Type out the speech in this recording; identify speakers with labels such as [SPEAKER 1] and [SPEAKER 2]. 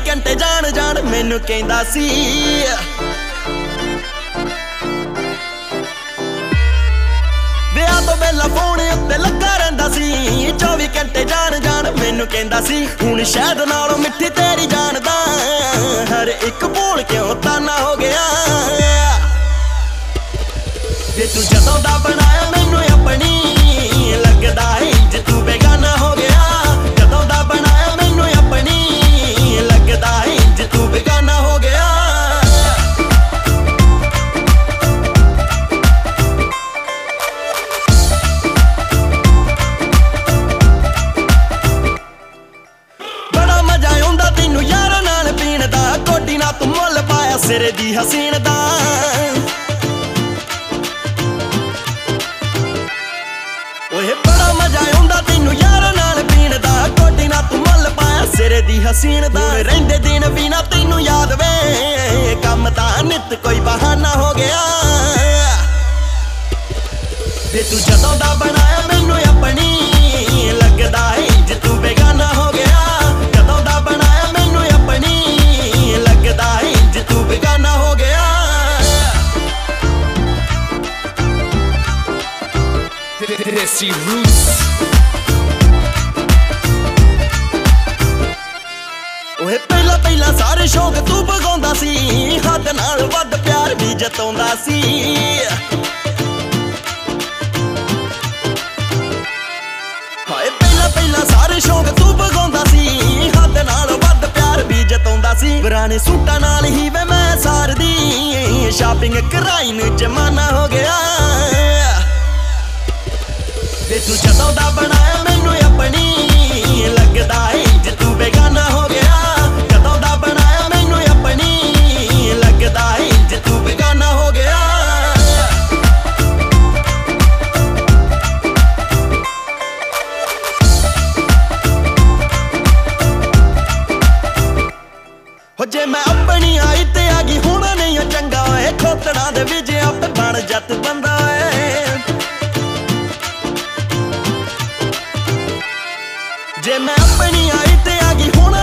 [SPEAKER 1] ਘੰਟੇ ਜਾਣ ਜਾਣ ਮੈਨੂੰ ਕਹਿੰਦਾ ਸੀ। ਵਿਆਹ ਤੋਂ ਪਹਿਲਾਂ ਫੋਨ ਉੱਤੇ ਲੱਗਾ ਰਹਿੰਦਾ ਸੀ, 24 ਘੰਟੇ ਜਾਣ ਜਾਣ ਮੈਨੂੰ ਕਹਿੰਦਾ ਸੀ। ਹੁਣ ਸ਼ਾਇਦ ਨਾਲੋਂ ਮਿੱਠੀ ਤੇਰੀ ਜਾਣਦਾ, ਹਰ ਇੱਕ ਬੋਲ ਕਿਉਂ ਤਾਨਾ ਹੋ ਗਿਆ। ਵੇ ਤੂੰ ਜਦੋਂ ਦਾ ਬਣਾਇਆ ਮੈਨੂੰ ਆਪਣੀ, ਲੱਗਦਾ ਇੰਜ ਤੂੰ ਬੇਗਾਨਾ ਹੋ ਗਿਆ। ਜਦੋਂ ਦਾ ਬਣਾਇਆ ਮੈਨੂੰ ਆਪਣੀ, ਲੱਗਦਾ ਇੰਜ ਤੂੰ ਬੇਗਾਨਾ ਹੋ ਗਿਆ। ਬੜਾ ਮਜ਼ਾ ਆਉਂਦਾ ਤੈਨੂੰ ਯਾਰਾਂ ਨਾਲ ਪੀਣ ਦਾ, ਕੋਟੀ ਨਾ ਤੂੰ ਮੁੱਲ ਪਾਇਆ ਸਿਰੇ ਦੀ ਹਸੀਨ ਦਾ। ਓਏ ਬੜਾ ਮਜ਼ਾ ਆਉਂਦਾ ਤੈਨੂੰ ਯਾਰਾਂ ਨਾਲ ਪੀਣ ਦਾ, ਕੋਟੀ ਨਾ ਤੂੰ ਮੁੱਲ ਪਾਇਆ ਸਿਰੇ ਦੀ ਹਸੀਨ ਦਾ। ਰਹਿੰਦੇ ਦਿਨ ਵੀ ਨਾ ਤੈਨੂੰ ਯਾਦ ਵੇ, ਕੰਮ ਤਾਂ ਨਿੱਤ ਕੋਈ ਬਹਾਨਾ ਹੋ ਗਿਆ। ਵੇ ਤੂੰ ਜਦੋਂ ਦਾ ਬਣਾਇਆ ਮੈਨੂੰ ਆਪਣੀ, ਲੱਗਦਾ ਇੰਜ ਤੂੰ ਬੇਗਾਨਾ ਹੋ ਗਿਆ। ਜਦੋਂ ਦਾ ਬਣਾਇਆ ਮੈਨੂੰ ਆਪਣੀ, ਲੱਗਦਾ ਇੰਜ ਤੂੰ ਬੇਗਾਨਾ ਹੋ ਗਿਆ।
[SPEAKER 2] Desi Roots.
[SPEAKER 1] ਓਏ ਪਹਿਲਾਂ ਪਹਿਲਾਂ ਸਾਰੇ ਸ਼ੌਕ ਤੂੰ ਭਗਾਉਂਦਾ ਸੀ, ਹੱਦ ਨਾਲ ਵੱਧ ਪਿਆਰ ਵੀ ਜਤਾਉਂਦਾ ਸੀ। ਹਾਏ ਪਹਿਲਾਂ ਪਹਿਲਾਂ ਸਾਰੇ ਸ਼ੌਕ ਤੂੰ ਭਗਾਉਂਦਾ ਸੀ, ਹੱਦ ਨਾਲ ਵੱਧ ਪਿਆਰ ਵੀ ਜਤਾਉਂਦਾ ਸੀ। ਪੁਰਾਣੇ ਸੂਟਾਂ ਨਾਲ ਹੀ ਵੇ ਮੈਂ ਸਾਰਦੀ, ਸ਼ਾਪਿੰਗ ਕਰਾਈ ਨੂੰ ਜ਼ਮਾਨਾ ਹੋ ਗਿਆ। ਵੇ ਤੂੰ ਜਦੋਂ ਦਾ ਬਣਾਇਆ ਮੈਨੂੰ ਆਪਣੀ, ਲੱਗਦਾ ਇੰਜ ਤੂੰ ਬੇਗਾਨਾ ਹੋ ਗਿਆ। ਜਦੋਂ ਦਾ ਬਣਾਇਆ ਮੈਨੂੰ ਆਪਣੀ, ਲੱਗਦਾ ਇੰਜ ਤੂੰ ਬੇਗਾਨਾ ਹੋ ਗਿਆ। ਹੋ ਜੇ ਮੈਂ ਆਪਣੀ ਆਈ ਤੇ ਆ ਗਈ ਹੋਣਾ ਨਹੀਂ ਚੰਗਾ ਓਏ, ਖੋਤੜਾਂ ਦੇ ਵਿੱਚ ਆਪੇ ਬਣ ਜੱਟ ਬੰਦਾ ਓਏ। ਜੇ ਮੈਂ ਆਪਣੀ ਆਈ ਤੇ ਆ ਗਈ ਹੁਣ